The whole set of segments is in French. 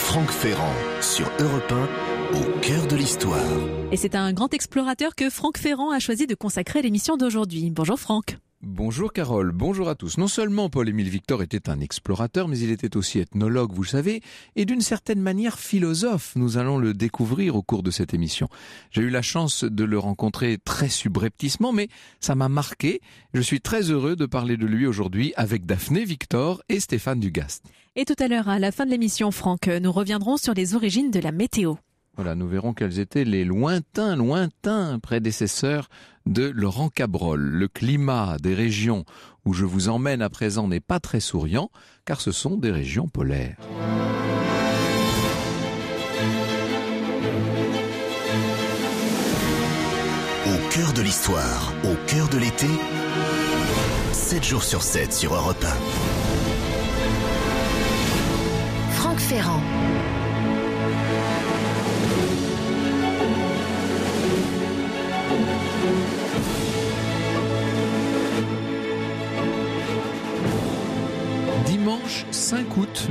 Franck Ferrand sur Europe 1, au cœur de l'histoire. Et c'est un grand explorateur que Franck Ferrand a choisi de consacrer l'émission d'aujourd'hui. Bonjour Franck. Bonjour Carole, bonjour à tous. Non seulement Paul-Émile Victor était un explorateur, mais il était aussi ethnologue, vous le savez, et d'une certaine manière philosophe. Nous allons le découvrir au cours de cette émission. J'ai eu la chance de le rencontrer très subrepticement, mais ça m'a marqué. Je suis très heureux de parler de lui aujourd'hui avec Daphné Victor et Stéphane Dugast. Et tout à l'heure, à la fin de l'émission, Franck, nous reviendrons sur les origines de la météo. Voilà, nous verrons quels étaient les lointains prédécesseurs de Laurent Cabrol. Le climat des régions où je vous emmène à présent n'est pas très souriant, car ce sont des régions polaires. Au cœur de l'histoire, au cœur de l'été, 7 jours sur 7 sur Europe 1. Franck Ferrand. Dimanche 5 août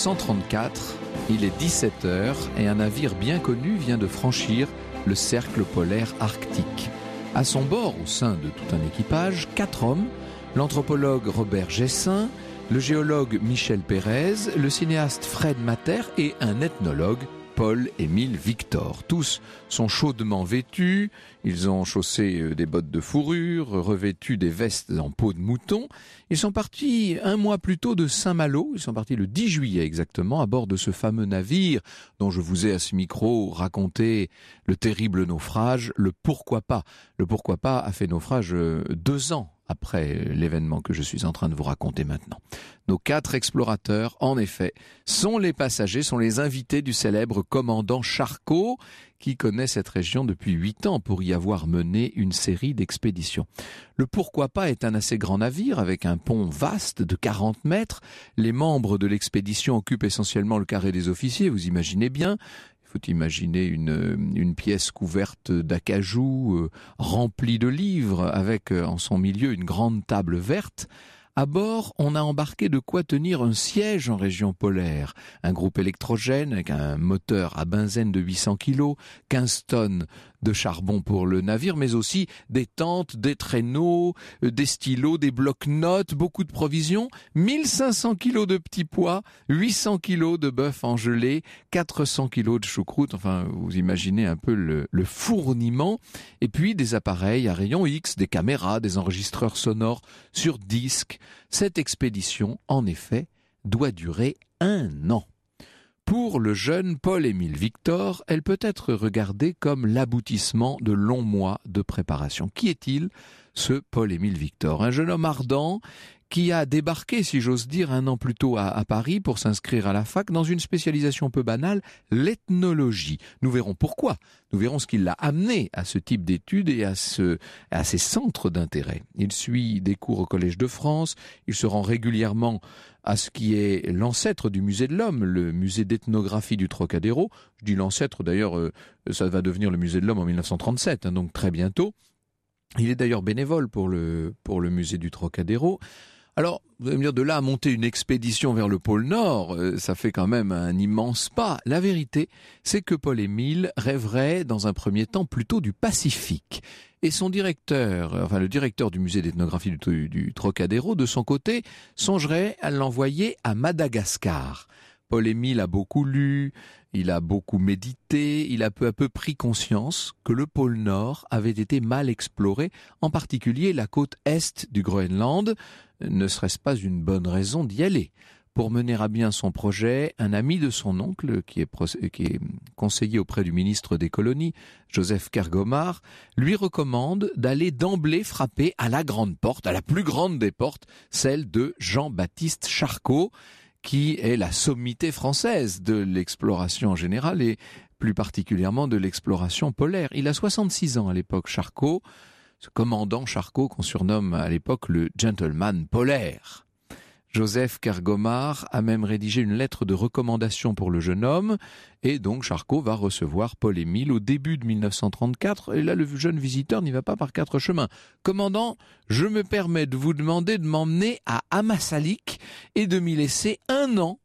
1934, il est 17h et un navire bien connu vient de franchir le cercle polaire arctique. À son bord, au sein de tout un équipage, 4 hommes, l'anthropologue Robert Gessin, le géologue Michel Pérez, le cinéaste Fred Matter et un ethnologue, Paul-Émile Victor. Tous sont chaudement vêtus, ils ont chaussé des bottes de fourrure, revêtu des vestes en peau de mouton. Ils sont partis un mois plus tôt de Saint-Malo, ils sont partis le 10 juillet exactement, à bord de ce fameux navire dont je vous ai à ce micro raconté le terrible naufrage, le pourquoi pas. Le pourquoi pas a fait naufrage 2 ans après l'événement que je suis en train de vous raconter maintenant. Nos 4 explorateurs, en effet, sont les passagers, sont les invités du célèbre commandant Charcot, qui connaît cette région depuis 8 ans pour y avoir mené une série d'expéditions. Le Pourquoi pas est un assez grand navire avec un pont vaste de 40 mètres. Les membres de l'expédition occupent essentiellement le carré des officiers, vous imaginez bien. Il faut imaginer une pièce couverte d'acajou, remplie de livres, avec en son milieu une grande table verte. À bord, on a embarqué de quoi tenir un siège en région polaire. Un groupe électrogène avec un moteur à benzène de 800 kg, 15 tonnes de charbon pour le navire, mais aussi des tentes, des traîneaux, des stylos, des blocs-notes, beaucoup de provisions, 1500 kg de petits pois, 800 kg de bœuf en gelée, 400 kg de choucroute, enfin vous imaginez un peu le fourniment, et puis des appareils à rayon X, des caméras, des enregistreurs sonores sur disque. Cette expédition, en effet, doit durer 1 an. Pour le jeune Paul-Émile Victor, elle peut être regardée comme l'aboutissement de longs mois de préparation. Qui est-il, ce Paul-Émile Victor ? Un jeune homme ardent qui a débarqué, si j'ose dire, 1 an plus tôt à Paris pour s'inscrire à la fac dans une spécialisation peu banale, l'ethnologie. Nous verrons pourquoi. Nous verrons ce qui l'a amené à ce type d'études et à ces centres d'intérêt. Il suit des cours au Collège de France, il se rend régulièrement à ce qui est l'ancêtre du musée de l'homme, le musée d'ethnographie du Trocadéro. Je dis l'ancêtre, d'ailleurs, ça va devenir le musée de l'homme en 1937, donc très bientôt. Il est d'ailleurs bénévole pour le musée du Trocadéro. Alors, vous allez me dire, de là à monter une expédition vers le pôle Nord, ça fait quand même un immense pas. La vérité, c'est que Paul-Émile rêverait dans un premier temps plutôt du Pacifique. Et son directeur, le directeur du musée d'ethnographie du Trocadéro, de son côté, songerait à l'envoyer à Madagascar. Paul-Émile a beaucoup lu, il a beaucoup médité, il a peu à peu pris conscience que le pôle Nord avait été mal exploré, en particulier la côte est du Groenland. Ne serait-ce pas une bonne raison d'y aller ? Pour mener à bien son projet, un ami de son oncle, qui est conseiller auprès du ministre des colonies, Joseph Kergomar, lui recommande d'aller d'emblée frapper à la grande porte, à la plus grande des portes, celle de Jean-Baptiste Charcot, qui est la sommité française de l'exploration en général et plus particulièrement de l'exploration polaire. Il a 66 ans à l'époque, Charcot, ce commandant Charcot qu'on surnomme à l'époque le gentleman polaire. Joseph Kergomar a même rédigé une lettre de recommandation pour le jeune homme, et donc Charcot va recevoir Paul-Émile au début de 1934, et là le jeune visiteur n'y va pas par 4 chemins. Commandant, je me permets de vous demander de m'emmener à Ammassalik et de m'y laisser 1 an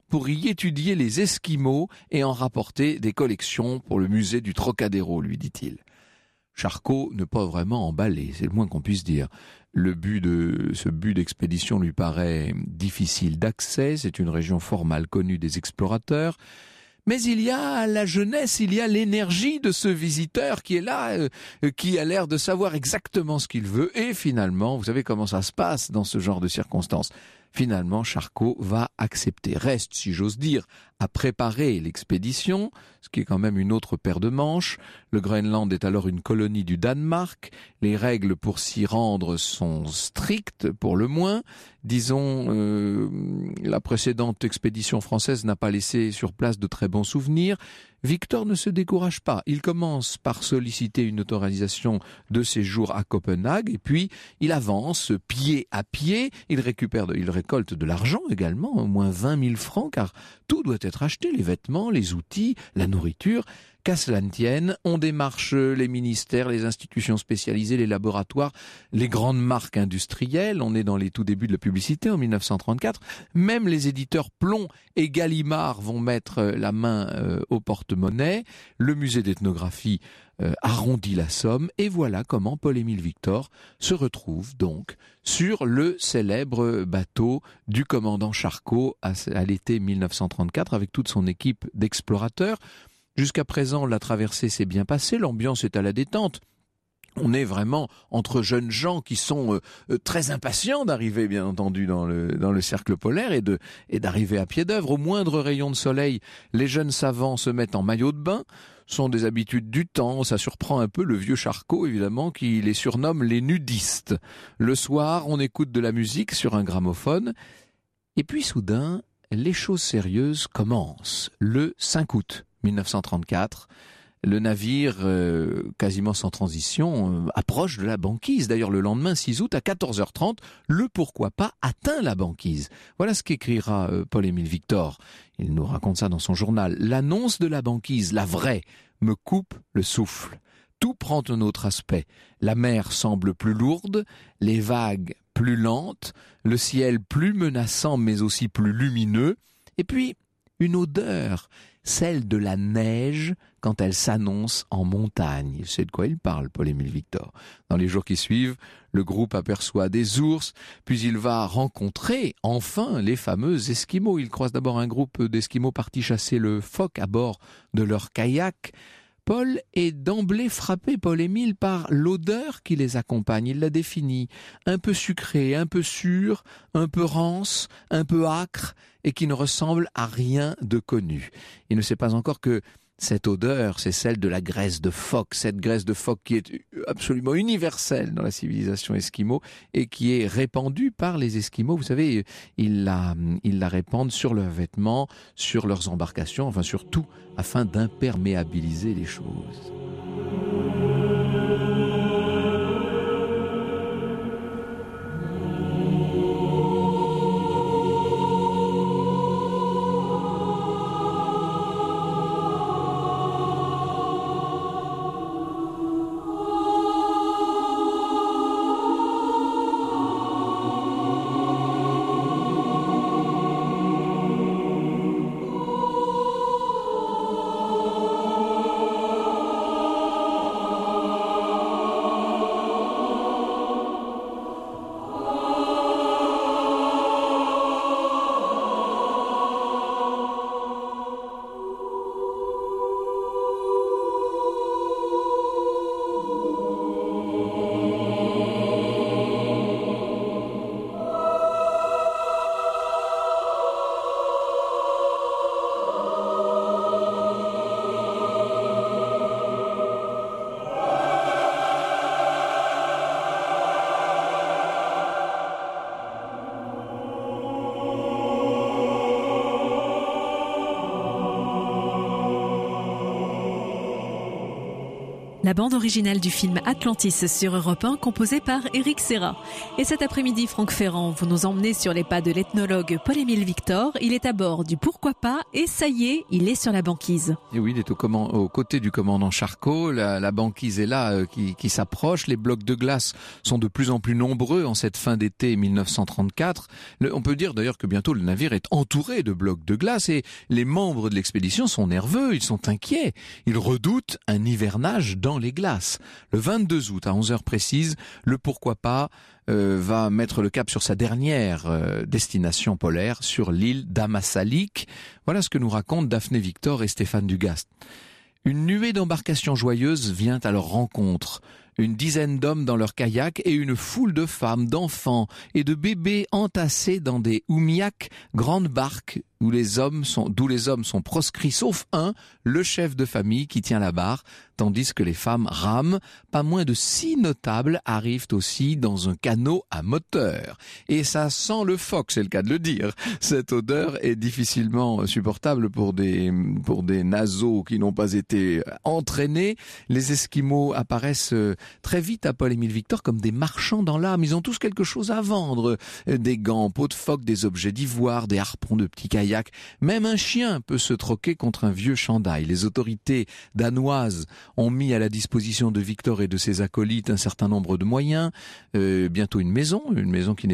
pour y étudier les Esquimaux et en rapporter des collections pour le musée du Trocadéro, lui dit-il. Charcot n'est pas vraiment emballé, c'est le moins qu'on puisse dire. Ce but d'expédition lui paraît difficile d'accès, c'est une région fort mal connue des explorateurs. Mais il y a la jeunesse, il y a l'énergie de ce visiteur qui est là, qui a l'air de savoir exactement ce qu'il veut. Et finalement, vous savez comment ça se passe dans ce genre de circonstances. Finalement, Charcot va accepter. Reste, si j'ose dire, à préparer l'expédition, ce qui est quand même une autre paire de manches. Le Groenland est alors une colonie du Danemark. Les règles pour s'y rendre sont strictes, pour le moins. Disons, la précédente expédition française n'a pas laissé sur place de très bons souvenirs. Victor ne se décourage pas. Il commence par solliciter une autorisation de séjour à Copenhague et puis il avance pied à pied. Il récolte de l'argent également, au moins 20 000 francs, car tout doit être acheté, les vêtements, les outils, la nourriture. Qu'à cela ne tienne, on démarche les ministères, les institutions spécialisées, les laboratoires, les grandes marques industrielles. On est dans les tout débuts de la publicité en 1934. Même les éditeurs Plomb et Gallimard vont mettre la main au porte-monnaie. Le musée d'ethnographie arrondit la somme. Et voilà comment Paul-Émile Victor se retrouve donc sur le célèbre bateau du commandant Charcot à l'été 1934 avec toute son équipe d'explorateurs. Jusqu'à présent, la traversée s'est bien passée, l'ambiance est à la détente. On est vraiment entre jeunes gens qui sont très impatients d'arriver, bien entendu, dans le cercle polaire et d'arriver à pied d'œuvre. Au moindre rayon de soleil, les jeunes savants se mettent en maillot de bain. Ce sont des habitudes du temps. Ça surprend un peu le vieux Charcot, évidemment, qui les surnomme les nudistes. Le soir, on écoute de la musique sur un gramophone. Et puis soudain, les choses sérieuses commencent. Le 5 août 1934, le navire, quasiment sans transition, approche de la banquise. D'ailleurs, le lendemain, 6 août, à 14h30, le pourquoi pas atteint la banquise. Voilà ce qu'écrira Paul-Émile Victor. Il nous raconte ça dans son journal. L'annonce de la banquise, la vraie, me coupe le souffle. Tout prend un autre aspect. La mer semble plus lourde, les vagues plus lentes, le ciel plus menaçant mais aussi plus lumineux, et puis une odeur, celle de la neige quand elle s'annonce en montagne. Il sait de quoi il parle, Paul-Émile Victor. Dans les jours qui suivent, le groupe aperçoit des ours, puis il va rencontrer enfin les fameux Esquimaux. Il croise d'abord un groupe d'Esquimaux partis chasser le phoque à bord de leur kayak. Paul est d'emblée frappé, Paul-Émile, par l'odeur qui les accompagne. Il la définit, un peu sucrée, un peu sûre, un peu rance, un peu âcre, et qui ne ressemble à rien de connu. Il ne sait pas encore que cette odeur, c'est celle de la graisse de phoque, cette graisse de phoque qui est absolument universelle dans la civilisation esquimau et qui est répandue par les Esquimaux. Vous savez, ils la répandent sur leurs vêtements, sur leurs embarcations, enfin sur tout, afin d'imperméabiliser les choses. La bande originale du film Atlantis sur Europe 1, composée par Éric Serra. Et cet après-midi, Franck Ferrand, vous nous emmenez sur les pas de l'ethnologue Paul-Émile Victor. Il est à bord du Pourquoi pas et ça y est, il est sur la banquise. Et oui, il est aux côtés du commandant Charcot. La banquise est là, qui s'approche. Les blocs de glace sont de plus en plus nombreux en cette fin d'été 1934. On peut dire d'ailleurs que bientôt le navire est entouré de blocs de glace et les membres de l'expédition sont nerveux, ils sont inquiets. Ils redoutent un hivernage dans les glaces. Le 22 août à 11h précises, le Pourquoi pas va mettre le cap sur sa dernière destination polaire, sur l'île d'Ammassalik. Voilà ce que nous racontent Daphné Victor et Stéphane Dugast. Une nuée d'embarcations joyeuses vient à leur rencontre. Une dizaine d'hommes dans leur kayak et une foule de femmes, d'enfants et de bébés entassés dans des oumiaks, grandes barques d'où les hommes sont proscrits, sauf un, le chef de famille qui tient la barre, tandis que les femmes rament. Pas moins de 6 notables arrivent aussi dans un canot à moteur. Et ça sent le phoque, c'est le cas de le dire. Cette odeur est difficilement supportable pour des naseaux qui n'ont pas été entraînés. Les Esquimaux apparaissent très vite à Paul-Émile Victor comme des marchands dans l'âme. Ils ont tous quelque chose à vendre. Des gants, peau de phoque, des objets d'ivoire, des harpons de petits kayaks. Même un chien peut se troquer contre un vieux chandail. Les autorités danoises ont mis à la disposition de Victor et de ses acolytes un certain nombre de moyens. Bientôt une maison qui n'est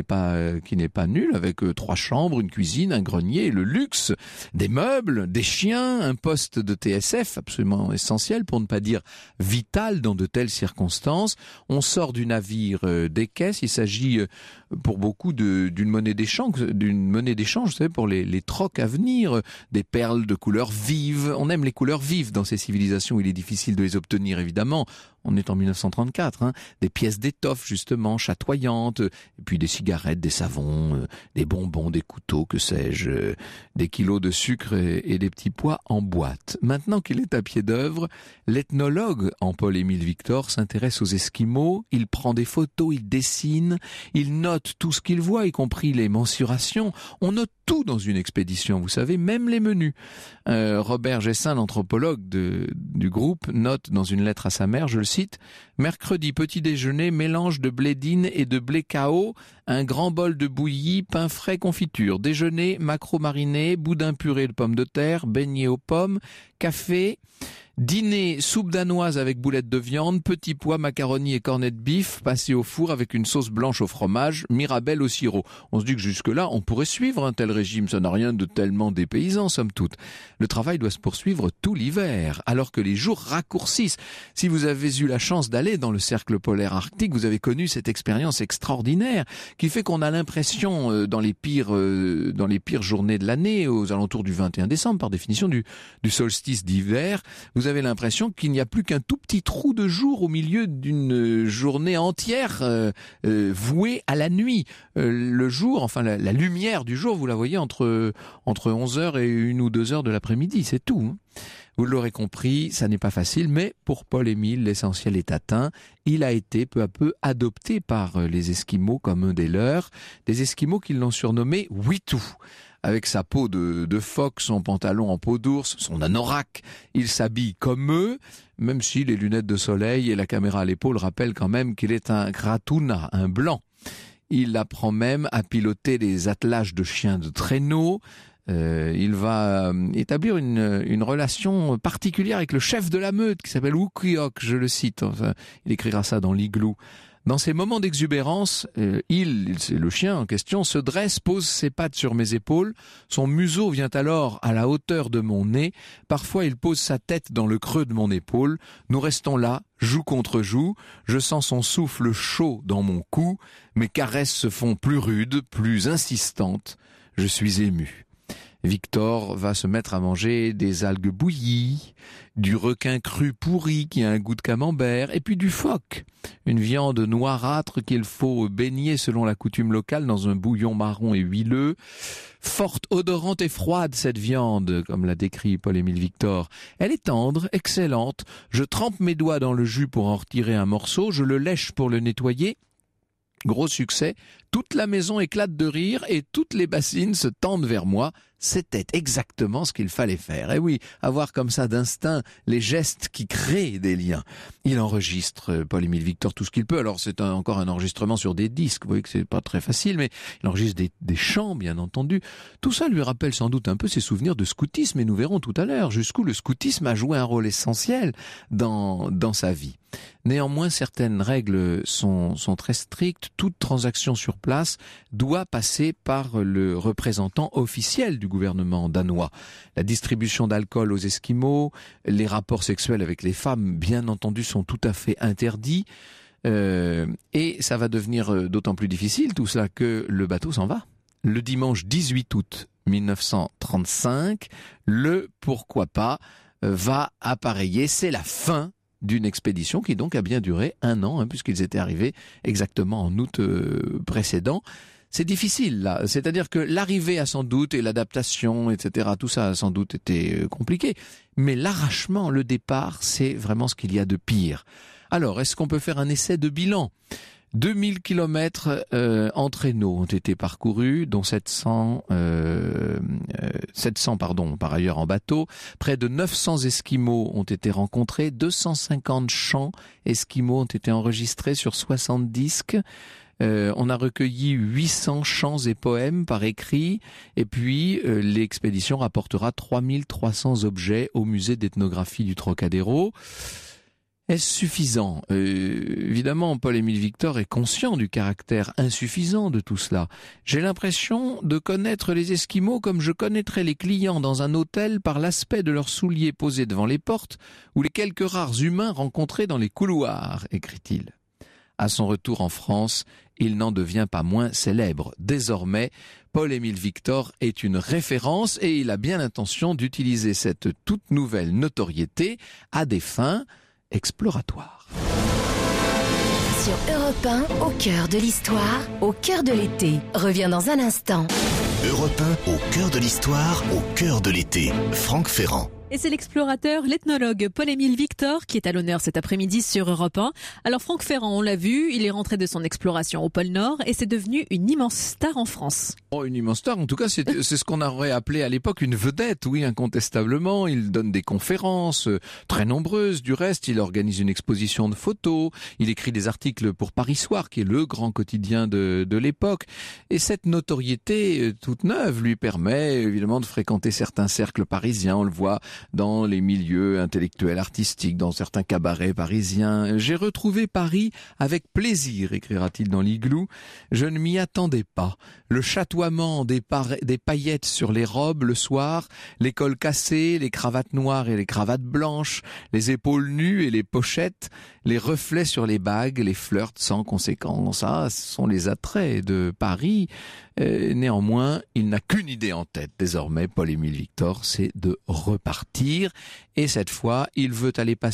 pas nulle, avec 3 chambres, une cuisine, un grenier, le luxe, des meubles, des chiens, un poste de TSF absolument essentiel, pour ne pas dire vital dans de telles circonstances. On sort du navire des caisses. Il s'agit pour beaucoup d'une monnaie d'échange, vous savez, pour les trocs à venir, des perles de couleurs vives. On aime les couleurs vives dans ces civilisations où il est difficile de les obtenir, évidemment. On est en 1934, des pièces d'étoffe justement chatoyantes, et puis des cigarettes, des savons, des bonbons, des couteaux, que sais-je, des kilos de sucre et des petits pois en boîte. Maintenant qu'il est à pied d'œuvre, l'ethnologue en Paul-Émile Victor s'intéresse aux Esquimaux, il prend des photos, il dessine, il note tout ce qu'il voit, y compris les mensurations. On note tout dans une expédition, vous savez, même les menus. Robert Gessin, l'anthropologue du groupe, note dans une lettre à sa mère, je le cite, « Mercredi, petit déjeuner, mélange de blé d'Inde et de blé cao, un grand bol de bouillie, pain frais, confiture. Déjeuner, maquereau mariné, boudin puré de pommes de terre, beignet aux pommes, café. Dîner, soupe danoise avec boulettes de viande, petits pois, macaroni et cornets de bif, passés au four avec une sauce blanche au fromage, mirabelle au sirop. » On se dit que jusque-là, on pourrait suivre un tel régime. Ça n'a rien de tellement dépaysant, somme toute. Le travail doit se poursuivre tout l'hiver, alors que les jours raccourcissent. Si vous avez eu la chance d'aller dans le cercle polaire arctique, vous avez connu cette expérience extraordinaire qui fait qu'on a l'impression, dans les pires journées de l'année, aux alentours du 21 décembre, par définition du solstice d'hiver, vous avez l'impression qu'il n'y a plus qu'un tout petit trou de jour au milieu d'une journée entière vouée à la nuit. Le jour, enfin la lumière du jour, vous la voyez entre 11h et 1 ou 2h de l'après-midi, c'est tout. Vous l'aurez compris, ça n'est pas facile, mais pour Paul-Émile, l'essentiel est atteint. Il a été peu à peu adopté par les Esquimaux comme un des leurs, des Esquimaux qui l'ont surnommé Witu. Avec sa peau de phoque, son pantalon en peau d'ours, son anorak, il s'habille comme eux, même si les lunettes de soleil et la caméra à l'épaule rappellent quand même qu'il est un gratuna, un blanc. Il apprend même à piloter les attelages de chiens de traîneau. Il va établir une relation particulière avec le chef de la meute qui s'appelle Wukiok, je le cite. Enfin, il écrira ça dans l'Igloo. Dans ces moments d'exubérance, c'est le chien en question, se dresse, pose ses pattes sur mes épaules. Son museau vient alors à la hauteur de mon nez. Parfois, il pose sa tête dans le creux de mon épaule. Nous restons là, joue contre joue. Je sens son souffle chaud dans mon cou. Mes caresses se font plus rudes, plus insistantes. Je suis ému. Victor va se mettre à manger des algues bouillies, du requin cru pourri qui a un goût de camembert, et puis du phoque, une viande noirâtre qu'il faut baigner selon la coutume locale dans un bouillon marron et huileux. Forte, odorante et froide cette viande, comme l'a décrit Paul-Émile Victor. Elle est tendre, excellente. Je trempe mes doigts dans le jus pour en retirer un morceau, je le lèche pour le nettoyer. Gros succès, Toute la maison éclate de rire et toutes les bassines se tendent vers moi. C'était exactement ce qu'il fallait faire. Et oui, avoir comme ça d'instinct les gestes qui créent des liens. Il enregistre, Paul-Émile Victor, tout ce qu'il peut. Alors c'est encore un enregistrement sur des disques. Vous voyez que c'est pas très facile, mais il enregistre des chants, bien entendu. Tout ça lui rappelle sans doute un peu ses souvenirs de scoutisme, et nous verrons tout à l'heure jusqu'où le scoutisme a joué un rôle essentiel dans sa vie. Néanmoins, certaines règles sont très strictes. Toute transaction sur place doit passer par le représentant officiel du gouvernement danois. La distribution d'alcool aux Esquimaux, les rapports sexuels avec les femmes, bien entendu, sont tout à fait interdits. Et ça va devenir d'autant plus difficile, tout cela, que le bateau s'en va. Le dimanche 18 août 1935, le pourquoi pas va appareiller. C'est la fin d'une expédition qui donc a bien duré 1 an, puisqu'ils étaient arrivés exactement en août précédent. C'est difficile là, c'est-à-dire que l'arrivée a sans doute, et l'adaptation, etc., tout ça a sans doute été compliqué, mais l'arrachement, le départ, c'est vraiment ce qu'il y a de pire. Alors, est-ce qu'on peut faire un essai de bilan ? 2000 kilomètres en traîneau ont été parcourus, dont 700 par ailleurs en bateau. Près de 900 Esquimaux ont été rencontrés, 250 chants Esquimaux ont été enregistrés sur 60 disques. On a recueilli 800 chants et poèmes par écrit, et puis l'expédition rapportera 3300 objets au musée d'ethnographie du Trocadéro. Est-ce suffisant ? Évidemment, Paul-Émile Victor est conscient du caractère insuffisant de tout cela. J'ai l'impression de connaître les Esquimaux comme je connaîtrais les clients dans un hôtel par l'aspect de leurs souliers posés devant les portes ou les quelques rares humains rencontrés dans les couloirs, écrit-il. À son retour en France, il n'en devient pas moins célèbre. Désormais, Paul-Émile Victor est une référence et il a bien l'intention d'utiliser cette toute nouvelle notoriété à des fins exploratoire. Sur Europe 1, au cœur de l'histoire, au cœur de l'été, revient dans un instant. Europe 1, au cœur de l'histoire, au cœur de l'été. Franck Ferrand. Et c'est l'explorateur, l'ethnologue Paul-Émile Victor qui est à l'honneur cet après-midi sur Europe 1. Alors Franck Ferrand, on l'a vu, il est rentré de son exploration au pôle Nord et c'est devenu une immense star en France. Oh, une immense star, en tout cas c'est ce qu'on aurait appelé à l'époque une vedette, oui, incontestablement. Il donne des conférences, très nombreuses du reste, il organise une exposition de photos, il écrit des articles pour Paris Soir, qui est le grand quotidien de l'époque. Et cette notoriété toute neuve lui permet évidemment de fréquenter certains cercles parisiens, on le voit dans les milieux intellectuels artistiques, dans certains cabarets parisiens. J'ai retrouvé Paris avec plaisir, écrira-t-il dans l'Igloo. Je ne m'y attendais pas. Le chatoiement des paillettes sur les robes le soir, les cols cassés, les cravates noires et les cravates blanches, les épaules nues et les pochettes, les reflets sur les bagues, les flirts sans conséquence. Ah, ce sont les attraits de Paris. Néanmoins, il n'a qu'une idée en tête désormais, Paul-Émile Victor, c'est de repartir. Et cette fois, il veut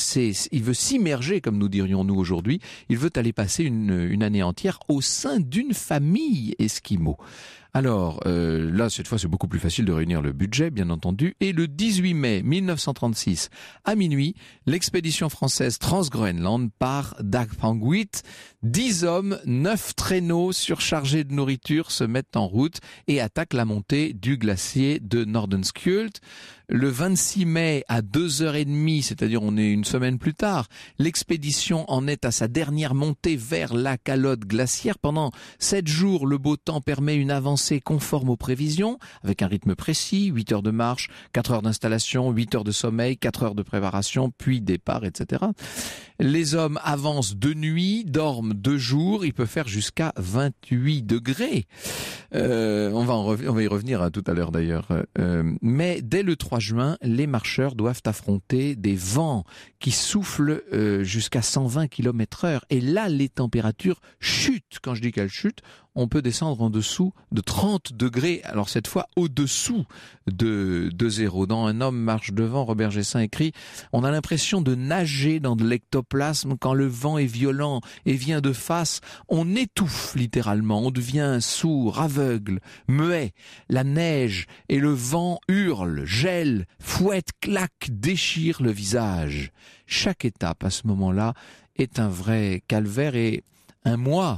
s'immerger, comme nous dirions nous aujourd'hui, il veut aller passer une année entière au sein d'une famille esquimau. Alors, là, cette fois, c'est beaucoup plus facile de réunir le budget, bien entendu. Et le 18 mai 1936, à minuit, l'expédition française Transgroenland part d'Agpanguit. 10 hommes, 9 traîneaux surchargés de nourriture se mettent en route et attaquent la montée du glacier de Nordenskjöld. Le 26 mai à 2h30, c'est-à-dire on est une semaine plus tard, l'expédition en est à sa dernière montée vers la calotte glaciaire. Pendant 7 jours, le beau temps permet une avancée conforme aux prévisions, avec un rythme précis, 8 heures de marche, 4 heures d'installation, 8 heures de sommeil, 4 heures de préparation, puis départ, etc. Les hommes avancent de nuit, dorment 2 jours, il peut faire jusqu'à 28 degrés. On va y revenir tout à l'heure d'ailleurs. Mais dès le 3 juin, les marcheurs doivent affronter des vents qui soufflent jusqu'à 120 km/h. Et là, les températures chutent. Quand je dis qu'elles chutent, on peut descendre en dessous de 30 degrés. Alors cette fois, au-dessous de zéro. Dans Un homme marche devant, Robert Gessin écrit « On a l'impression de nager dans de l'ectoplasme quand le vent est violent et vient de face. On étouffe littéralement, on devient sourd, aveugle, muet. La neige et le vent hurlent, gèlent, fouettent, claquent, déchirent le visage. Chaque étape à ce moment-là est un vrai calvaire et un mois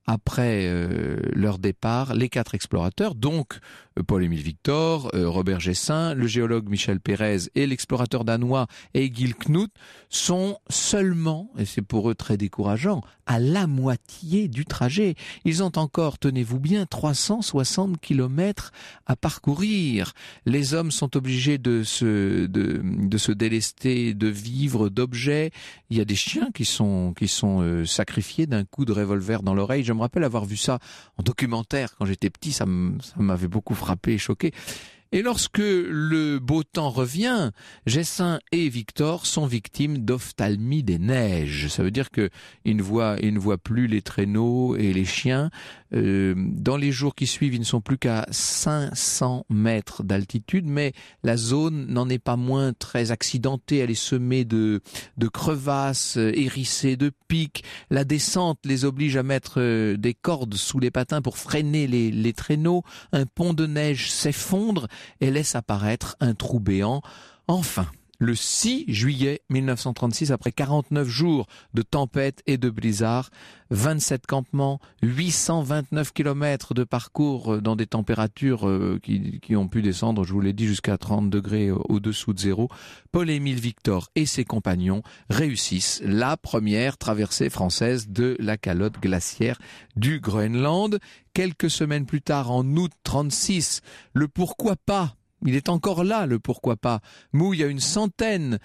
après leur départ, les 4 explorateurs, donc Paul-Émile Victor, Robert Gessin, le géologue Michel Pérez et l'explorateur danois Egil Knut, sont seulement, et c'est pour eux très décourageant, à la moitié du trajet. Ils ont encore, tenez-vous bien, 360 kilomètres à parcourir. Les hommes sont obligés de se délester de vivres, d'objets. Il y a des chiens qui sont sacrifiés d'un coup de revolver dans l'oreille. Je me rappelle avoir vu ça en documentaire quand j'étais petit, ça m'avait beaucoup frappé et choqué. Et lorsque le beau temps revient, Gessin et Victor sont victimes d'ophtalmie des neiges. Ça veut dire que ils ne voient plus les traîneaux et les chiens. Dans les jours qui suivent, ils ne sont plus qu'à 500 mètres d'altitude, mais la zone n'en est pas moins très accidentée. Elle est semée de crevasses, hérissée de pics. La descente les oblige à mettre des cordes sous les patins pour freiner les traîneaux. Un pont de neige s'effondre et laisse apparaître un trou béant. Enfin, le 6 juillet 1936, après 49 jours de tempête et de blizzard, 27 campements, 829 kilomètres de parcours dans des températures qui ont pu descendre, je vous l'ai dit, jusqu'à 30 degrés au-dessous de zéro, Paul-Émile Victor et ses compagnons réussissent la première traversée française de la calotte glaciaire du Groenland. Quelques semaines plus tard, en août 36, le pourquoi pas, il est encore là, le pourquoi pas, mouille à une centaine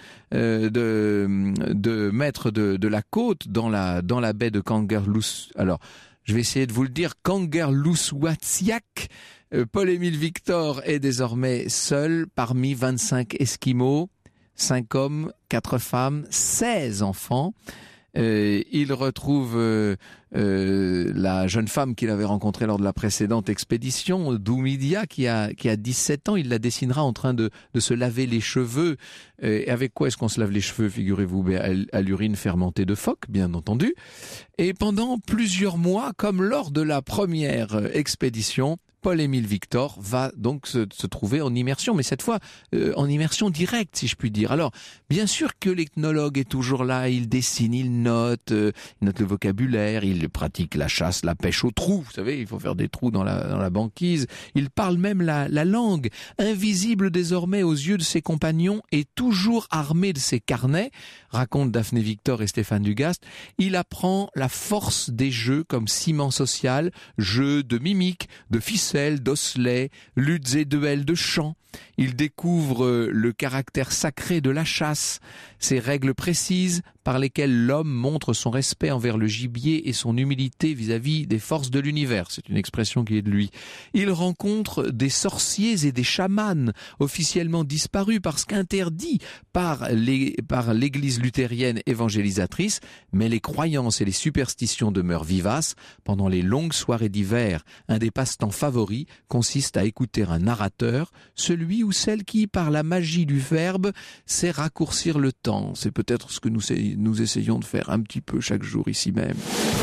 de mètres de la côte dans la baie de Kangerlussuaq. Alors, je vais essayer de vous le dire, Kangerlussuaq. Paul-Émile Victor est désormais seul parmi 25 Esquimaux, 5 hommes, 4 femmes, 16 enfants. Il retrouve la jeune femme qu'il avait rencontrée lors de la précédente expédition, Doumidia, qui a 17 ans. Il la dessinera en train de se laver les cheveux. Et avec quoi est-ce qu'on se lave les cheveux, figurez-vous? À l'urine fermentée de phoque, bien entendu. Et pendant plusieurs mois, comme lors de la première expédition, Paul-Émile Victor va donc se trouver en immersion, mais cette fois en immersion directe, si je puis dire. Alors, bien sûr que l'ethnologue est toujours là, il dessine, il note le vocabulaire, il pratique la chasse, la pêche au trou, vous savez, il faut faire des trous dans la banquise. Il parle même la langue, invisible désormais aux yeux de ses compagnons et toujours armé de ses carnets, racontent Daphné Victor et Stéphane Dugast. Il apprend la force des jeux comme ciment social, jeux de mimique, de ficelle, d'osselets, luttes et duels de chant. Il découvre le caractère sacré de la chasse, ses règles précises par lesquelles l'homme montre son respect envers le gibier et son humilité vis-à-vis des forces de l'univers. C'est une expression qui est de lui. Il rencontre des sorciers et des chamans officiellement disparus parce qu'interdits par l'église luthérienne évangélisatrice, mais les croyances et les superstitions demeurent vivaces. Pendant les longues soirées d'hiver, un des passe-temps favoris consiste à écouter un narrateur, celui ou celle qui, par la magie du verbe, sait raccourcir le temps. C'est peut-être ce que nous essayons de faire un petit peu chaque jour ici même.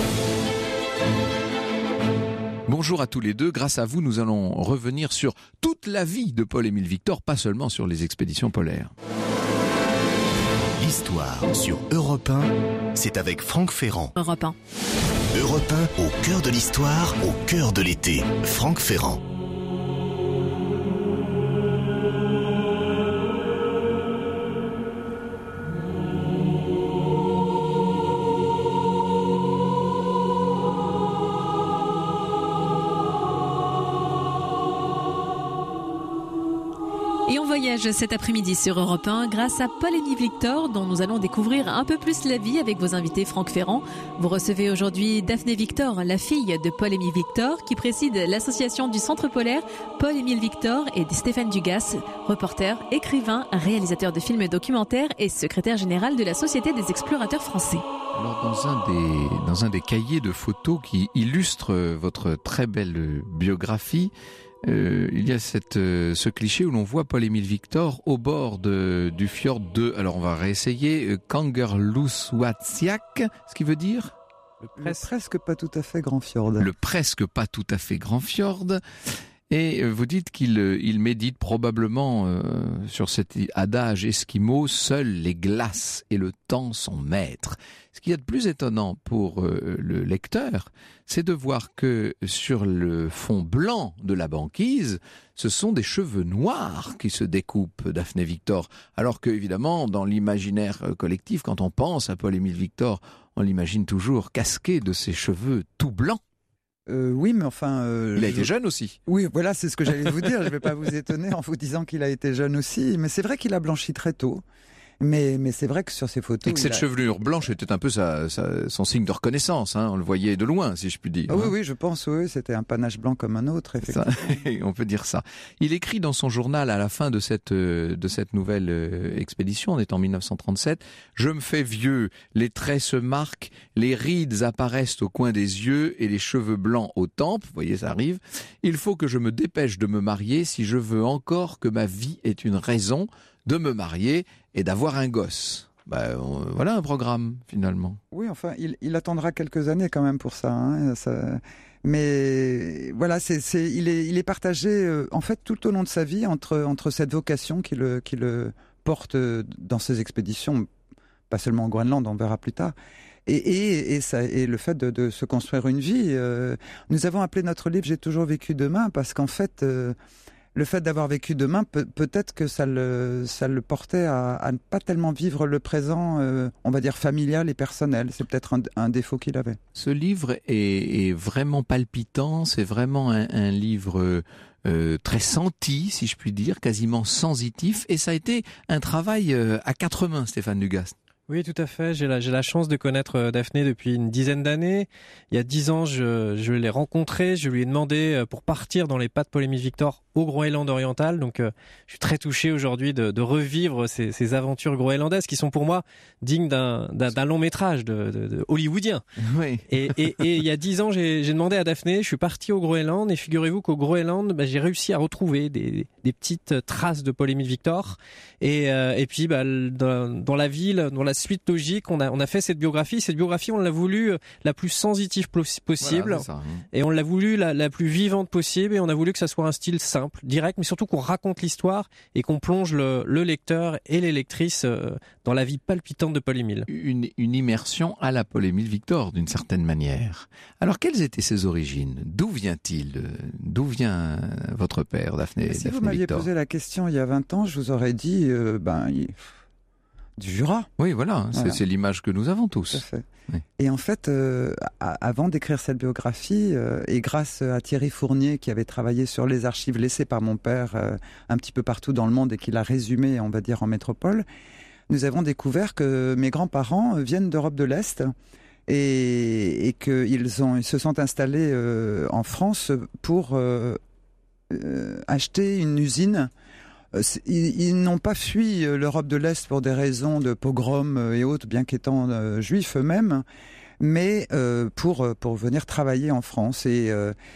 Bonjour à tous les deux. Grâce à vous, nous allons revenir sur toute la vie de Paul-Émile Victor, pas seulement sur les expéditions polaires. L'histoire sur Europe 1, c'est avec Franck Ferrand. Europe 1. Europe 1, au cœur de l'histoire, au cœur de l'été. Franck Ferrand. Et on voyage cet après-midi sur Europe 1 grâce à Paul-Émile Victor, dont nous allons découvrir un peu plus la vie avec vos invités Franck Ferrand. Vous recevez aujourd'hui Daphné Victor, la fille de Paul-Émile Victor, qui préside l'association du Centre polaire Paul-Émile Victor, et Stéphane Dugast, reporter, écrivain, réalisateur de films et documentaires et secrétaire général de la Société des explorateurs français. Alors dans un des cahiers de photos qui illustre votre très belle biographie, il y a ce cliché où l'on voit Paul-Émile Victor au bord du fjord de, alors on va réessayer, Kangerlussuaq, ce qui veut dire le presque pas tout à fait grand fjord. Le presque pas tout à fait grand fjord. Et vous dites qu'il médite probablement sur cet adage esquimau, seuls les glaces et le temps sont maîtres. Ce qu'il y a de plus étonnant pour le lecteur, c'est de voir que sur le fond blanc de la banquise, ce sont des cheveux noirs qui se découpent, Daphné Victor. Alors que, évidemment, dans l'imaginaire collectif, quand on pense à Paul-Émile Victor, on l'imagine toujours casqué de ses cheveux tout blancs. Oui, mais enfin... il a été jeune aussi. Oui, voilà, c'est ce que j'allais vous dire. Je ne vais pas vous étonner en vous disant qu'il a été jeune aussi. Mais c'est vrai qu'il a blanchi très tôt. Mais c'est vrai que sur ces photos... Et que cette chevelure blanche était un peu son signe de reconnaissance. Hein. On le voyait de loin, si je puis dire. Ah, oui, je pense, oui, c'était un panache blanc comme un autre, effectivement. On peut dire ça. Il écrit dans son journal, à la fin de cette nouvelle expédition, on est en 1937, « Je me fais vieux, les traits se marquent, les rides apparaissent au coin des yeux et les cheveux blancs aux tempes. » Vous voyez, ça arrive. « Il faut que je me dépêche de me marier si je veux encore que ma vie ait une raison de me marier et d'avoir un gosse. » Voilà un programme, finalement. Oui, enfin, il attendra quelques années quand même pour ça. Hein, mais voilà, il est partagé, en fait, tout au long de sa vie entre cette vocation qui le porte dans ses expéditions, pas seulement au Groenland, on verra plus tard, et le fait de se construire une vie. Nous avons appelé notre livre « J'ai toujours vécu demain » parce qu'en fait... le fait d'avoir vécu demain, peut-être que ça le portait à ne pas tellement vivre le présent, on va dire familial et personnel. C'est peut-être un défaut qu'il avait. Ce livre est vraiment palpitant, c'est vraiment un livre très senti, si je puis dire, quasiment sensitif. Et ça a été un travail à quatre mains, Stéphane Dugast. Oui, tout à fait. J'ai la chance de connaître Daphné depuis une dizaine d'années. Il y a 10 ans, je l'ai rencontré. Je lui ai demandé pour partir dans les pas de Paul-Émile Victor au Groenland oriental. Donc, je suis très touché aujourd'hui de revivre ces aventures groenlandaises qui sont pour moi dignes d'un long métrage de hollywoodien. Oui. Et il y a 10 ans, j'ai demandé à Daphné. Je suis parti au Groenland et figurez-vous qu'au Groenland, j'ai réussi à retrouver des petites traces de Paul-Émile Victor. Et puis, dans la ville, dans la suite logique, on a fait cette biographie. Cette biographie, on l'a voulu la plus sensitive possible. Voilà, c'est ça, hein. Et on l'a voulu la plus vivante possible. Et on a voulu que ça soit un style simple, direct, mais surtout qu'on raconte l'histoire et qu'on plonge le lecteur et les lectrices dans la vie palpitante de Paul-Émile. Une immersion à la Paul-Émile Victor, d'une certaine manière. Alors, quelles étaient ses origines ? D'où vient-il ? D'où vient votre père, Daphné Si Daphné vous m'aviez Victor posé la question il y a 20 ans, je vous aurais dit... du Jura. Oui, voilà. C'est l'image que nous avons tous. Tout à fait. Oui. Et en fait, avant d'écrire cette biographie, et grâce à Thierry Fournier, qui avait travaillé sur les archives laissées par mon père un petit peu partout dans le monde et qui l'a résumé, on va dire, en métropole, nous avons découvert que mes grands-parents viennent d'Europe de l'Est et qu'ils se sont installés en France pour acheter une usine. Ils n'ont pas fui l'Europe de l'Est pour des raisons de pogrom et autres, bien qu'étant juifs eux-mêmes, mais pour venir travailler en France. Et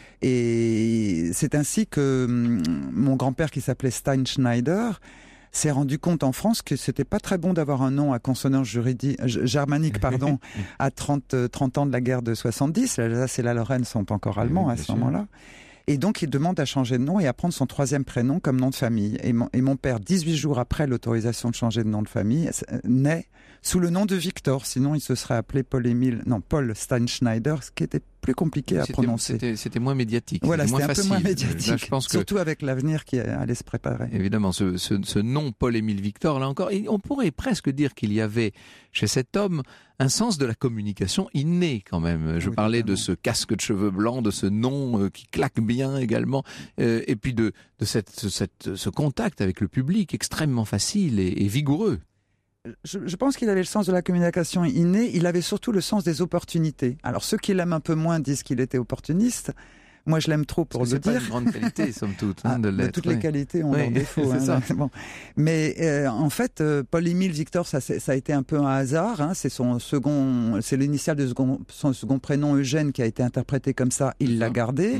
c'est ainsi que mon grand-père, qui s'appelait Steinschneider, s'est rendu compte en France que c'était pas très bon d'avoir un nom à consonance germanique, à 30 ans de la guerre de 70. L'Alsace et la Lorraine sont encore allemands à ce moment-là. Et donc, il demande à changer de nom et à prendre son troisième prénom comme nom de famille. Et mon père, 18 jours après l'autorisation de changer de nom de famille, naît sous le nom de Victor. Sinon, il se serait appelé Paul Steinschneider, ce qui était plus compliqué à prononcer. C'était moins médiatique. Voilà, c'était un peu moins médiatique. Là, je pense surtout avec l'avenir qui allait se préparer. Évidemment, ce nom Paul-Émile Victor, là encore, on pourrait presque dire qu'il y avait chez cet homme un sens de la communication inné quand même. Je parlais de ce casque de cheveux blancs, de ce nom qui claque bien également, et puis de ce contact avec le public extrêmement facile et vigoureux. Je pense qu'il avait le sens de la communication inné, il avait surtout le sens des opportunités. Alors ceux qui l'aiment un peu moins disent qu'il était opportuniste. Moi, je l'aime trop pour le dire. C'est pas une grande qualité, somme toute, de l'être. Toutes les qualités ont leurs défauts. Bon. Mais en fait, Paul-Émile Victor, ça a été un peu un hasard. C'est l'initiale de son second prénom, Eugène, qui a été interprété comme ça. Il l'a gardé.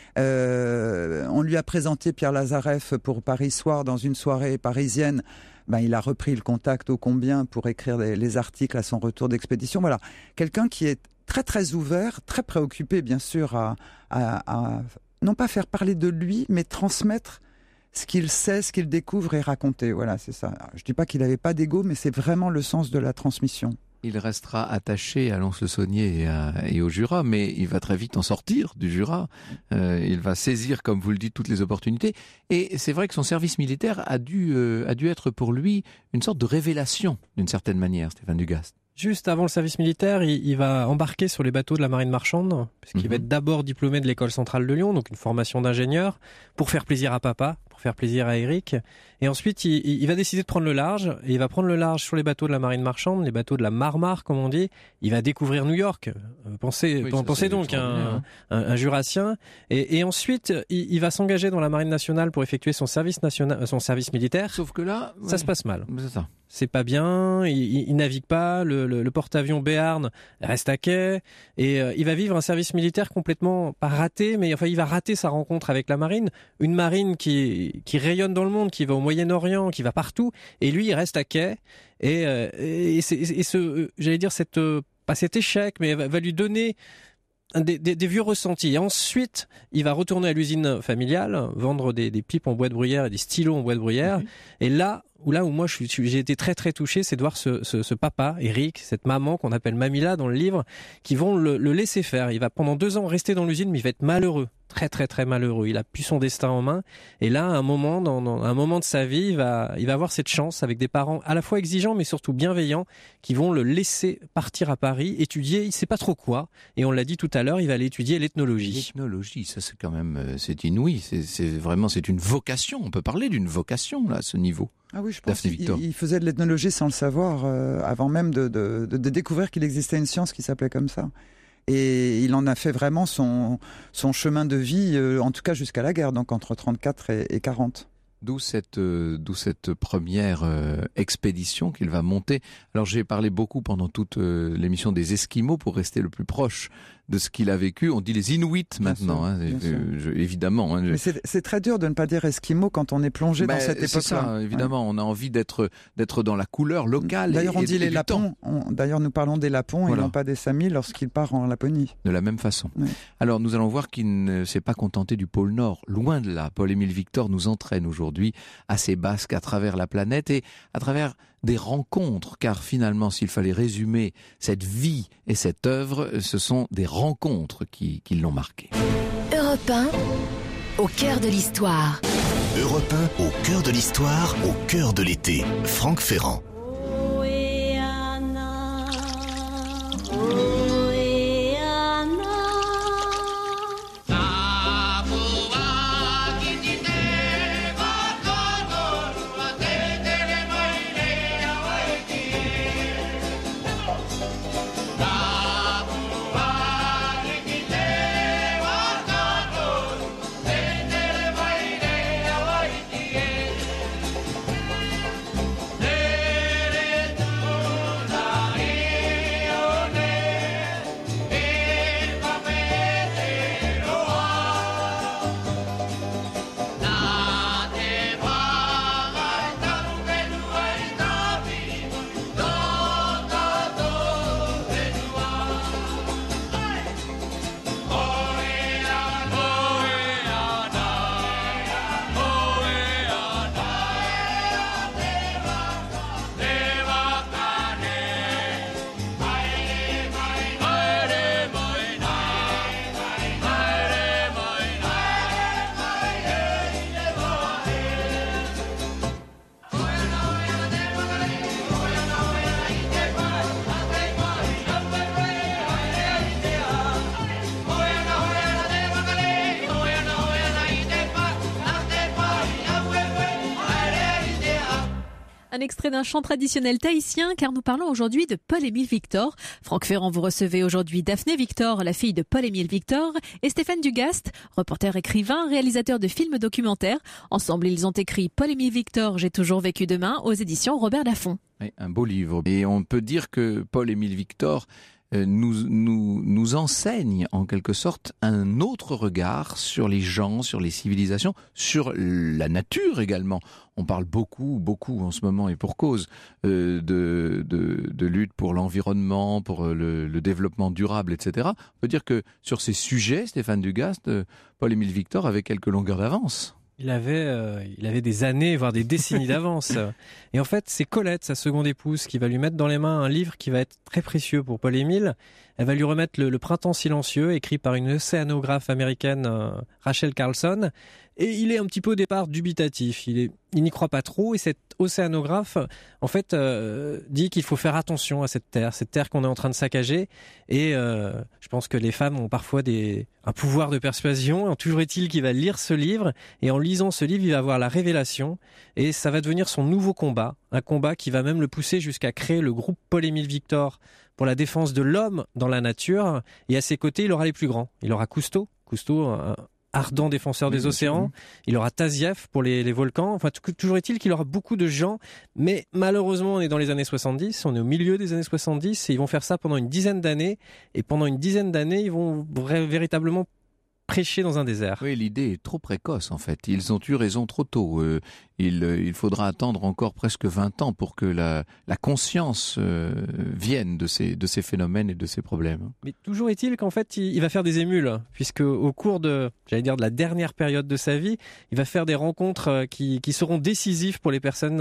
On lui a présenté Pierre Lazareff pour Paris Soir dans une soirée parisienne. Il a repris le contact ô combien pour écrire les articles à son retour d'expédition. Voilà, quelqu'un qui est très très ouvert, très préoccupé bien sûr à non pas faire parler de lui, mais transmettre ce qu'il sait, ce qu'il découvre et raconter. Voilà, c'est ça. Alors, je dis pas qu'il n'avait pas d'ego, mais c'est vraiment le sens de la transmission. Il restera attaché à Lons-le-Saunier et au Jura, mais il va très vite en sortir du Jura. Il va saisir, comme vous le dites, toutes les opportunités. Et c'est vrai que son service militaire a dû être pour lui une sorte de révélation, d'une certaine manière, Stéphane Dugast. Juste avant le service militaire, il va embarquer sur les bateaux de la marine marchande, puisqu'il va être d'abord diplômé de l'école centrale de Lyon, donc une formation d'ingénieur, pour faire plaisir à papa, pour faire plaisir à Éric. Et ensuite, il va décider de prendre le large, et il va prendre le large sur les bateaux de la marine marchande, les bateaux de la Marmare, comme on dit. Il va découvrir New York. Pensez donc un Jurassien. Et ensuite, il va s'engager dans la marine nationale pour effectuer son service militaire. Sauf que là, ça se passe mal. C'est ça. C'est pas bien, il navigue pas, le porte-avions Béarn reste à quai, et il va vivre un service militaire complètement, pas raté, mais enfin il va rater sa rencontre avec la marine, une marine qui rayonne dans le monde, qui va au Moyen-Orient, qui va partout, et lui il reste à quai, pas cet échec, mais va lui donner des vieux ressentis. Et ensuite, il va retourner à l'usine familiale, vendre des pipes en bois de bruyère et des stylos en bois de bruyère, et là où moi j'ai été très très touché, c'est de voir ce papa, Éric, cette maman qu'on appelle Mamila dans le livre, qui vont le laisser faire. Il va pendant 2 ans rester dans l'usine, mais il va être malheureux, très très très malheureux. Il a plus son destin en main. Et là, à un moment, dans un moment de sa vie, il va avoir cette chance avec des parents à la fois exigeants, mais surtout bienveillants, qui vont le laisser partir à Paris, étudier, il sait pas trop quoi. Et on l'a dit tout à l'heure, il va aller étudier l'ethnologie. L'ethnologie, ça c'est quand même, c'est inouï. C'est une vocation. On peut parler d'une vocation là, à ce niveau. Ah oui, je pense qu'il faisait de l'ethnologie sans le savoir, avant même de découvrir qu'il existait une science qui s'appelait comme ça. Et il en a fait vraiment son chemin de vie, en tout cas jusqu'à la guerre, donc entre 34 et 40. D'où cette première expédition qu'il va monter. Alors j'ai parlé beaucoup pendant toute l'émission des Esquimaux pour rester le plus proche de ce qu'il a vécu. On dit les Inuits maintenant, évidemment. Mais c'est très dur de ne pas dire Esquimaux quand on est plongé dans cette époque-là. C'est ça, évidemment. Ouais. On a envie d'être dans la couleur locale. D'ailleurs, on dit les Lapons. D'ailleurs, nous parlons des Lapons et non pas des Samis lorsqu'il part en Laponie. De la même façon. Ouais. Alors, nous allons voir qu'il ne s'est pas contenté du pôle Nord. Loin de là, Paul-Émile Victor nous entraîne aujourd'hui à ses basques à travers la planète et à travers des rencontres, car finalement, s'il fallait résumer cette vie et cette œuvre, ce sont des rencontres qui l'ont marqué. Europe 1, au cœur de l'histoire. Europe 1, au cœur de l'histoire, au cœur de l'été. Franck Ferrand. Un extrait d'un chant traditionnel tahitien, car nous parlons aujourd'hui de Paul-Émile Victor. Franck Ferrand, vous recevez aujourd'hui Daphné Victor, la fille de Paul-Émile Victor, et Stéphane Dugast, reporter, écrivain, réalisateur de films documentaires. Ensemble, ils ont écrit Paul-Émile Victor, J'ai toujours vécu demain, aux éditions Robert Laffont. Oui, un beau livre. Et on peut dire que Paul-Émile Victor nous enseigne en quelque sorte un autre regard sur les gens, sur les civilisations, sur la nature également. On parle beaucoup en ce moment, et pour cause, de lutte pour l'environnement, pour le développement durable, etc. On peut dire que sur ces sujets, Stéphane Dugast, Paul-Émile Victor avait quelques longueurs d'avance. Il avait des années, voire des décennies d'avance. Et en fait, c'est Colette, sa seconde épouse, qui va lui mettre dans les mains un livre qui va être très précieux pour Paul-Émile. Elle va lui remettre le Printemps silencieux, écrit par une océanographe américaine, Rachel Carlson. Et il est un petit peu au départ dubitatif. Il n'y croit pas trop. Et cette océanographe, en fait, dit qu'il faut faire attention à cette terre qu'on est en train de saccager. Et je pense que les femmes ont parfois un pouvoir de persuasion. Toujours est-il qu'il va lire ce livre. Et en lisant ce livre, il va avoir la révélation. Et ça va devenir son nouveau combat. Un combat qui va même le pousser jusqu'à créer le groupe Paul-Émile Victor pour la défense de l'homme dans la nature. Et à ses côtés, il aura les plus grands. Il aura Cousteau, un ardent défenseur des océans. Il aura Tazieff pour les volcans. Enfin, toujours est-il qu'il aura beaucoup de gens. Mais malheureusement, on est dans les années 70. On est au milieu des années 70. Et ils vont faire ça pendant une dizaine d'années. Et pendant une dizaine d'années, ils vont véritablement prêcher dans un désert. Oui, l'idée est trop précoce en fait. Ils ont eu raison trop tôt. Il faudra attendre encore presque 20 ans pour que la conscience vienne de ces phénomènes et de ces problèmes. Mais toujours est-il qu'en fait, il va faire des émules, puisque au cours de la dernière période de sa vie, il va faire des rencontres qui seront décisives pour les personnes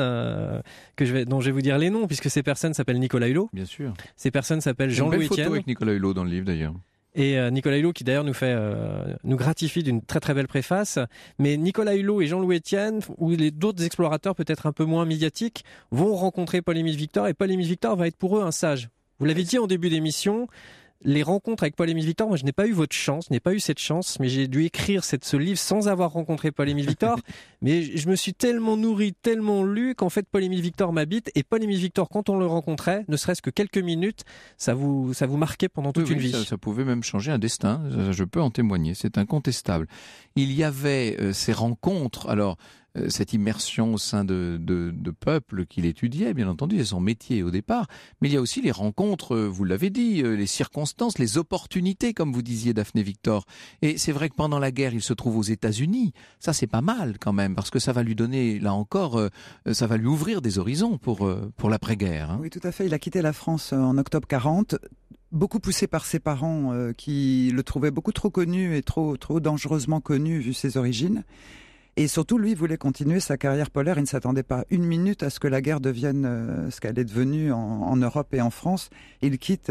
dont je vais vous dire les noms, puisque ces personnes s'appellent Nicolas Hulot. Bien sûr. Ces personnes s'appellent Jean-Louis Etienne. Une belle photo avec Nicolas Hulot dans le livre d'ailleurs. Et Nicolas Hulot qui d'ailleurs nous gratifie d'une très très belle préface. Mais Nicolas Hulot et Jean-Louis Etienne, ou d'autres explorateurs peut-être un peu moins médiatiques, vont rencontrer Paul-Émile Victor, et Paul-Émile Victor va être pour eux un sage. Vous l'avez dit en début d'émission, les rencontres avec Paul-Émile Victor, moi je n'ai pas eu cette chance, mais j'ai dû écrire ce livre sans avoir rencontré Paul-Émile Victor. Mais je me suis tellement nourri, tellement lu, qu'en fait Paul-Émile Victor m'habite. Et Paul-Émile Victor, quand on le rencontrait, ne serait-ce que quelques minutes, ça vous marquait pendant toute une vie. Ça pouvait même changer un destin, je peux en témoigner, c'est incontestable. Il y avait ces rencontres, alors cette immersion au sein de peuples qu'il étudiait, bien entendu, c'est son métier au départ, mais il y a aussi les rencontres, vous l'avez dit, les circonstances, les opportunités, comme vous disiez, Daphné Victor. Et c'est vrai que pendant la guerre, il se trouve aux États-Unis. Ça, c'est pas mal quand même, parce que ça va lui donner, là encore, ça va lui ouvrir des horizons pour l'après-guerre. Hein. Oui, tout à fait. Il a quitté la France en octobre 40. Beaucoup poussé par ses parents qui le trouvaient beaucoup trop connu et trop dangereusement connu vu ses origines. Et surtout, lui voulait continuer sa carrière polaire. Il ne s'attendait pas une minute à ce que la guerre devienne ce qu'elle est devenue en Europe et en France. Il quitte,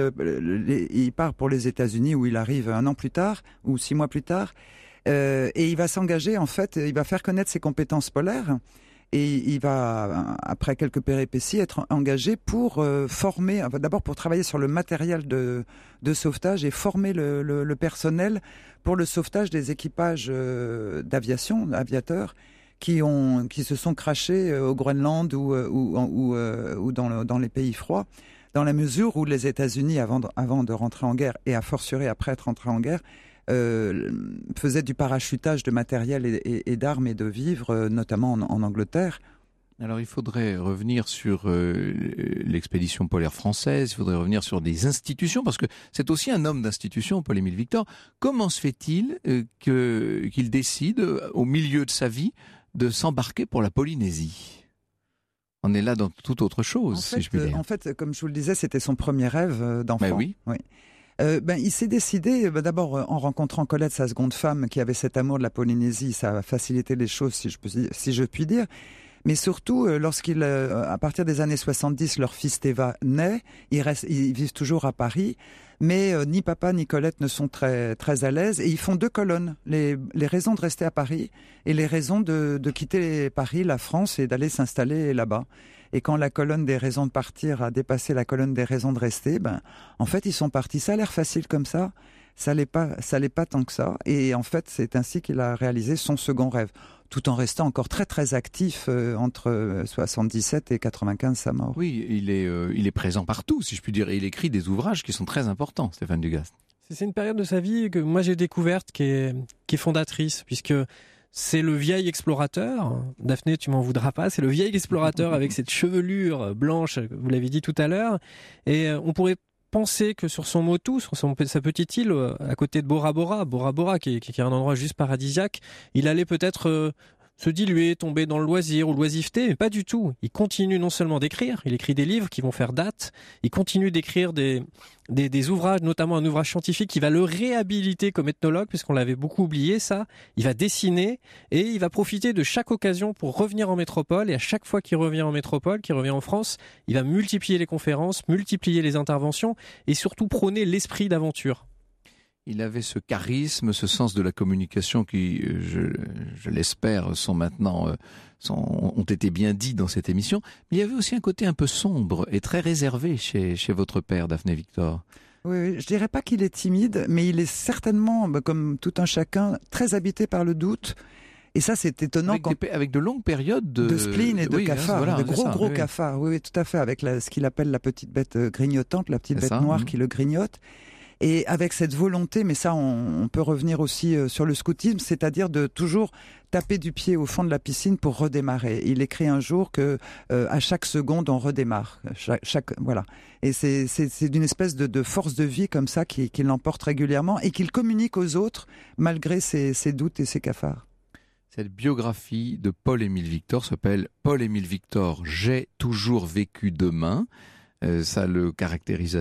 il part pour les États-Unis où il arrive 1 an plus tard ou 6 mois plus tard. Et il va s'engager, en fait, il va faire connaître ses compétences polaires. Et il va, après quelques péripéties, être engagé pour former, d'abord pour travailler sur le matériel de sauvetage et former le personnel pour le sauvetage des équipages d'aviation, aviateurs, qui se sont crashés au Groenland ou dans les pays froids, dans la mesure où les États-Unis, avant de rentrer en guerre, et a fortiori après être rentrés en guerre, faisait du parachutage de matériel et d'armes et de vivres, notamment en Angleterre. Alors il faudrait revenir sur l'expédition polaire française, il faudrait revenir sur des institutions, parce que c'est aussi un homme d'institution, Paul-Émile Victor. Comment se fait-il qu'il décide, au milieu de sa vie, de s'embarquer pour la Polynésie ? On est là dans toute autre chose, si je puis dire. En fait, comme je vous le disais, c'était son premier rêve d'enfant. Ben oui. Oui. Il s'est décidé, d'abord en rencontrant Colette, sa seconde femme, qui avait cet amour de la Polynésie, ça a facilité les choses, si je puis dire. Mais surtout, à partir des années 70, leur fils Théva naît, ils vivent toujours à Paris, mais ni papa ni Colette ne sont très, très à l'aise, et ils font 2 colonnes, les raisons de rester à Paris et les raisons de quitter Paris, la France, et d'aller s'installer là-bas. Et quand la colonne des raisons de partir a dépassé la colonne des raisons de rester, en fait, ils sont partis. Ça a l'air facile comme ça. Ça l'est pas tant que ça. Et en fait, c'est ainsi qu'il a réalisé son second rêve, tout en restant encore très très actif entre 77 et 95, sa mort. Oui, il est présent partout, si je puis dire. Et il écrit des ouvrages qui sont très importants, Stéphane Dugast. C'est une période de sa vie que moi j'ai découverte qui est fondatrice, puisque c'est le vieil explorateur. Daphné, tu m'en voudras pas. C'est le vieil explorateur avec cette chevelure blanche, vous l'avez dit tout à l'heure. Et on pourrait pensé que sur son motu, sur sa petite île à côté de Bora Bora qui est un endroit juste paradisiaque, il allait peut-être se diluer, tomber dans le loisir ou l'oisiveté, mais pas du tout. Il continue non seulement d'écrire, il écrit des livres qui vont faire date, il continue d'écrire des ouvrages, notamment un ouvrage scientifique qui va le réhabiliter comme ethnologue, puisqu'on l'avait beaucoup oublié ça. Il va dessiner et il va profiter de chaque occasion pour revenir en métropole, et à chaque fois qu'il revient en métropole, qu'il revient en France, il va multiplier les conférences, multiplier les interventions et surtout prôner l'esprit d'aventure. Il avait ce charisme, ce sens de la communication qui, je l'espère, ont été bien dits dans cette émission. Mais il y avait aussi un côté un peu sombre et très réservé chez votre père, Daphné Victor. Oui, je dirais pas qu'il est timide, mais il est certainement, comme tout un chacun, très habité par le doute. Et ça, c'est étonnant. Avec de longues périodes de spleen et de cafard, voilà, de gros cafards. Oui, tout à fait, avec ce qu'il appelle la petite bête grignotante, la petite bête noire qui le grignote. Et avec cette volonté, mais ça on peut revenir aussi sur le scoutisme, c'est-à-dire de toujours taper du pied au fond de la piscine pour redémarrer. Il écrit un jour que à chaque seconde on redémarre. Voilà. Et c'est d'une espèce de force de vie comme ça qui l'emporte régulièrement et qu'il communique aux autres malgré ses doutes et ses cafards. Cette biographie de Paul-Émile Victor s'appelle Paul-Émile Victor, j'ai toujours vécu demain. Ça le caractérise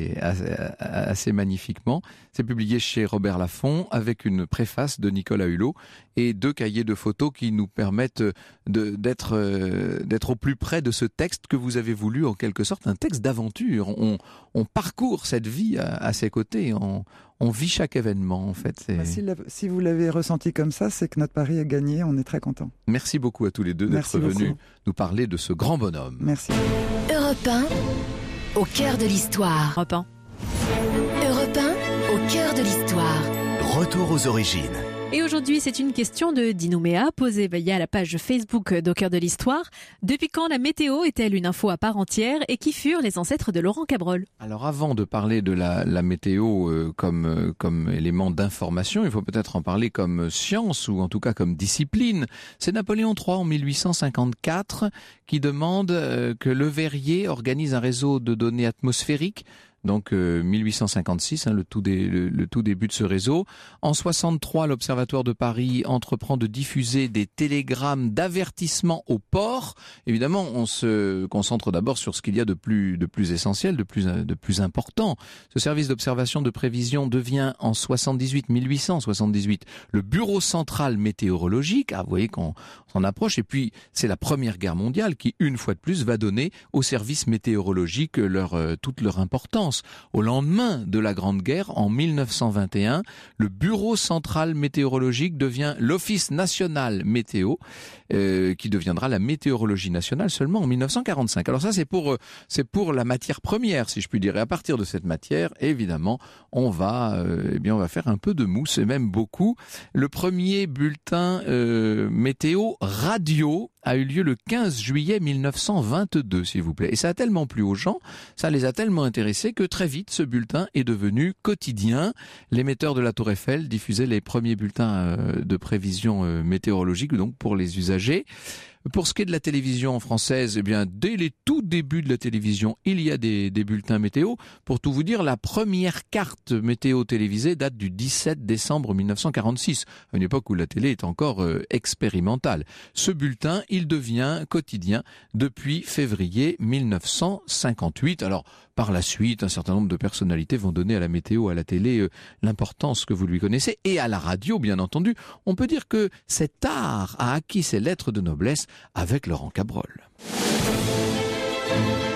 assez magnifiquement. C'est publié chez Robert Laffont avec une préface de Nicolas Hulot et 2 cahiers de photos qui nous permettent d'être au plus près de ce texte que vous avez voulu en quelque sorte un texte d'aventure. On parcourt cette vie à ses côtés. On vit chaque événement en fait. Si vous l'avez ressenti comme ça, c'est que notre pari est gagné. On est très contents. Merci beaucoup à tous les deux d'être venus nous parler de ce grand bonhomme. Merci. Europe 1, au cœur de l'histoire. Europe 1. Europe 1, au cœur de l'histoire. Retour aux origines. Et aujourd'hui, c'est une question de Dinouméa posée via la page Facebook d'Au cœur de l'histoire. Depuis quand la météo est-elle une info à part entière et qui furent les ancêtres de Laurent Cabrol? Alors avant de parler de la météo comme élément d'information, il faut peut-être en parler comme science ou en tout cas comme discipline. C'est Napoléon III en 1854 qui demande que Le Verrier organise un réseau de données atmosphériques. Donc 1856, le tout début de ce réseau. En 63, l'Observatoire de Paris entreprend de diffuser des télégrammes d'avertissement aux ports. Évidemment, on se concentre d'abord sur ce qu'il y a de plus essentiel, de plus important. Ce service d'observation de prévision devient en 1878 le Bureau central météorologique. Ah, vous voyez qu'on s'en approche. Et puis, c'est la Première Guerre mondiale qui, une fois de plus, va donner aux services météorologiques toute leur importance. Au lendemain de la Grande Guerre, en 1921, le Bureau central météorologique devient l'Office national météo, qui deviendra la météorologie nationale seulement en 1945. Alors ça, c'est pour la matière première, si je puis dire. Et à partir de cette matière, évidemment, on va faire un peu de mousse, et même beaucoup. Le premier bulletin météo radio a eu lieu le 15 juillet 1922, s'il vous plaît. Et ça a tellement plu aux gens, ça les a tellement intéressés que très vite, ce bulletin est devenu quotidien. L'émetteur de la Tour Eiffel diffusait les premiers bulletins de prévision météorologique, donc pour les usagers. Pour ce qui est de la télévision française, dès les tout débuts de la télévision, il y a des bulletins météo. Pour tout vous dire, la première carte météo télévisée date du 17 décembre 1946, à une époque où la télé est encore expérimentale. Ce bulletin, il devient quotidien depuis février 1958. Alors, par la suite, un certain nombre de personnalités vont donner à la météo, à la télé, l'importance que vous lui connaissez. Et à la radio, bien entendu, on peut dire que cet art a acquis ses lettres de noblesse avec Laurent Cabrol.